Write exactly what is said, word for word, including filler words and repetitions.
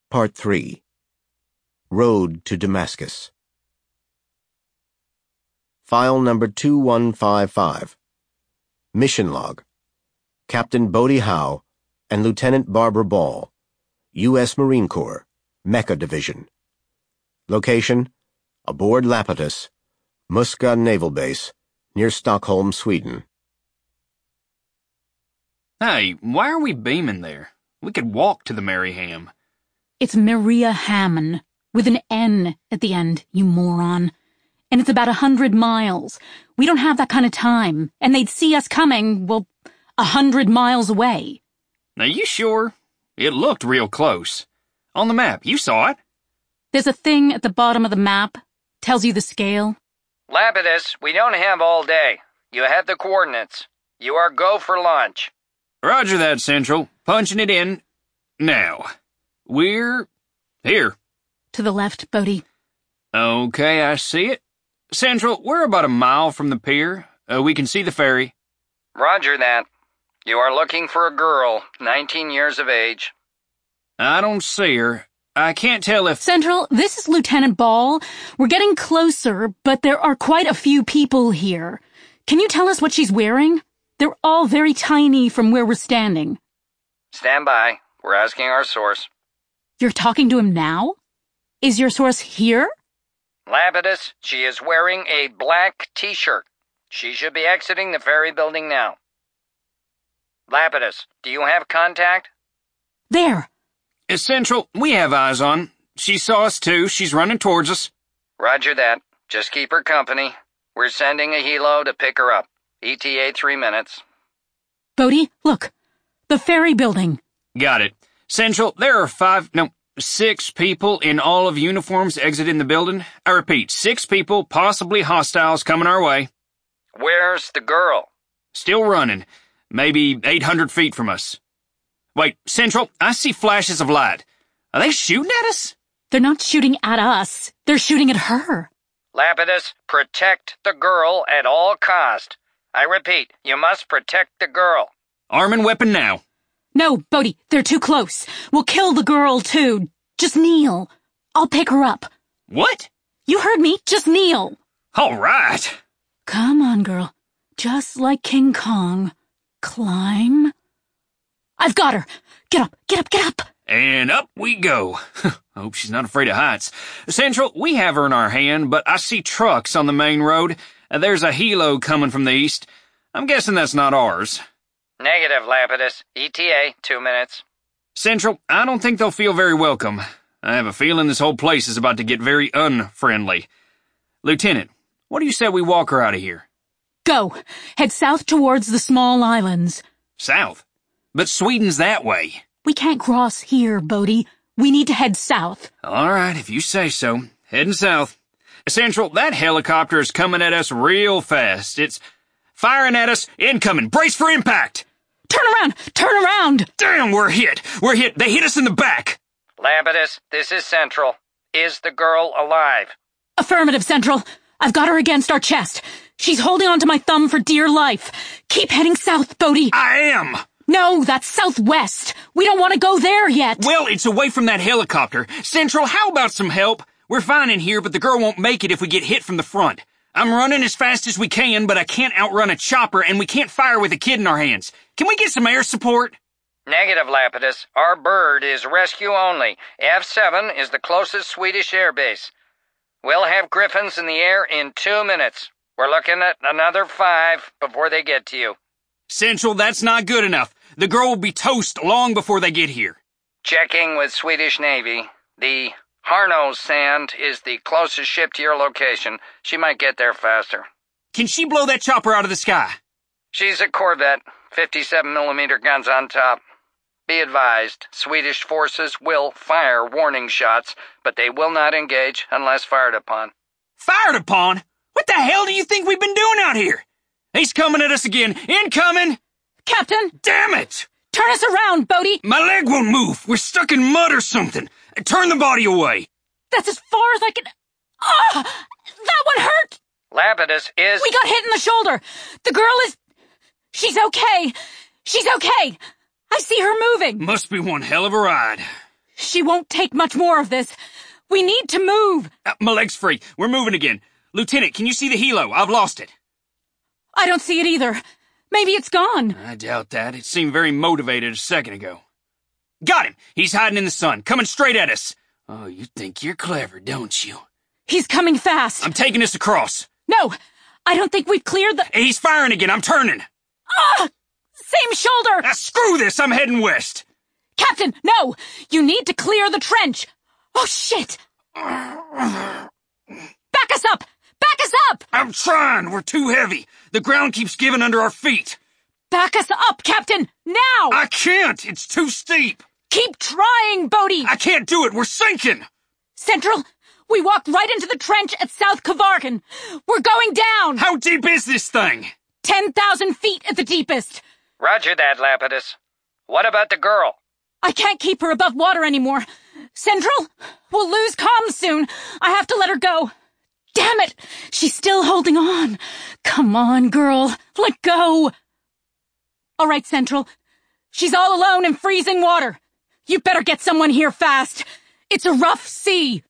Part three. Road to Damascus. File number two one five five. Mission log. Captain Bodie Howe and Lieutenant Barbara Ball, U S Marine Corps, Mecca Division. Location: aboard Lapidus, Muska Naval Base, near Stockholm, Sweden. Hey, why are we beaming there? We could walk to the Maryham. It's Maria Hammond, with an N at the end, you moron. And it's about a hundred miles. We don't have that kind of time, and they'd see us coming, well, a hundred miles away. Are you sure? It looked real close. On the map, you saw it. There's a thing at the bottom of the map, tells you the scale. Lapidus, we don't have all day. You have the coordinates. You are go for launch. Roger that, Central. Punching it in. Now. We're here. To the left, Bodie. Okay, I see it. Central, we're about a mile from the pier. Uh, we can see the ferry. Roger that. You are looking for a girl, nineteen years of age. I don't see her. I can't tell if... Central, this is Lieutenant Ball. We're getting closer, but there are quite a few people here. Can you tell us what she's wearing? They're all very tiny from where we're standing. Stand by. We're asking our source. You're talking to him now? Is your source here? Lapidus, she is wearing a black t-shirt. She should be exiting the ferry building now. Lapidus, do you have contact? There. Central, we have eyes on. She saw us too. She's running towards us. Roger that. Just keep her company. We're sending a helo to pick her up. E T A three minutes. Bodie, look. The ferry building. Got it. Central, there are five, no, six people in all of uniforms exiting the building. I repeat, six people, possibly hostiles, coming our way. Where's the girl? Still running. Maybe eight hundred feet from us. Wait, Central, I see flashes of light. Are they shooting at us? They're not shooting at us. They're shooting at her. Lapidus, protect the girl at all cost. I repeat, you must protect the girl. Arm and weapon now. No, Bodie, they're too close. We'll kill the girl, too. Just kneel. I'll pick her up. What? You heard me. Just kneel. All right. Come on, girl. Just like King Kong. Climb. I've got her. Get up, get up, get up. And up we go. I hope she's not afraid of heights. Central, we have her in our hand, but I see trucks on the main road. There's a helo coming from the east. I'm guessing that's not ours. Negative, Lapidus. E T A, two minutes. Central, I don't think they'll feel very welcome. I have a feeling this whole place is about to get very unfriendly. Lieutenant, what do you say we walk her out of here? Go. Head south towards the small islands. South? But Sweden's that way. We can't cross here, Bodie. We need to head south. All right, if you say so. Heading south. Central, that helicopter is coming at us real fast. It's firing at us. Incoming. Brace for impact. Turn around! Turn around! Damn, we're hit. We're hit. They hit us in the back. Lapidus, this is Central. Is the girl alive? Affirmative, Central. I've got her against our chest. She's holding onto my thumb for dear life. Keep heading south, Bodie. I am. No, that's southwest. We don't want to go there yet. Well, it's away from that helicopter. Central, how about some help? We're fine in here, but the girl won't make it if we get hit from the front. I'm running as fast as we can, but I can't outrun a chopper, and we can't fire with a kid in our hands. Can we get some air support? Negative, Lapidus. Our bird is rescue only. F seven is the closest Swedish air base. We'll have Griffins in the air in two minutes. We're looking at another five before they get to you. Central, that's not good enough. The girl will be toast long before they get here. Checking with Swedish Navy. The Harno Sand is the closest ship to your location. She might get there faster. Can she blow that chopper out of the sky? She's a Corvette. fifty-seven millimeter guns on top. Be advised, Swedish forces will fire warning shots, but they will not engage unless fired upon. Fired upon? What the hell do you think we've been doing out here? He's coming at us again. Incoming! Captain! Damn it! Turn us around, Bodie! My leg won't move. We're stuck in mud or something. Turn the body away. That's as far as I can... Ah! That one hurt! Lapidus is... We got hit in the shoulder. The girl is... She's okay. She's okay. I see her moving. Must be one hell of a ride. She won't take much more of this. We need to move. Uh, my leg's free. We're moving again. Lieutenant, can you see the helo? I've lost it. I don't see it either. Maybe it's gone. I doubt that. It seemed very motivated a second ago. Got him! He's hiding in the sun, coming straight at us. Oh, you think you're clever, don't you? He's coming fast. I'm taking us across. No, I don't think we've cleared the... He's firing again. I'm turning. Ah! Same shoulder! Ah, screw this. I'm heading west. Captain, no! You need to clear the trench. Oh, shit! Back us up! Back us up! I'm trying. We're too heavy. The ground keeps giving under our feet. Back us up, Captain! Now! I can't. It's too steep. Keep trying, Bodhi! I can't do it. We're sinking. Central, we walked right into the trench at South Kavargan. We're going down! How deep is this thing? ten thousand feet at the deepest. Roger that, Lapidus. What about the girl? I can't keep her above water anymore. Central, we'll lose comms soon. I have to let her go. Damn it! She's still holding on. Come on, girl. Let go. All right, Central. She's all alone in freezing water. You better get someone here fast. It's a rough sea.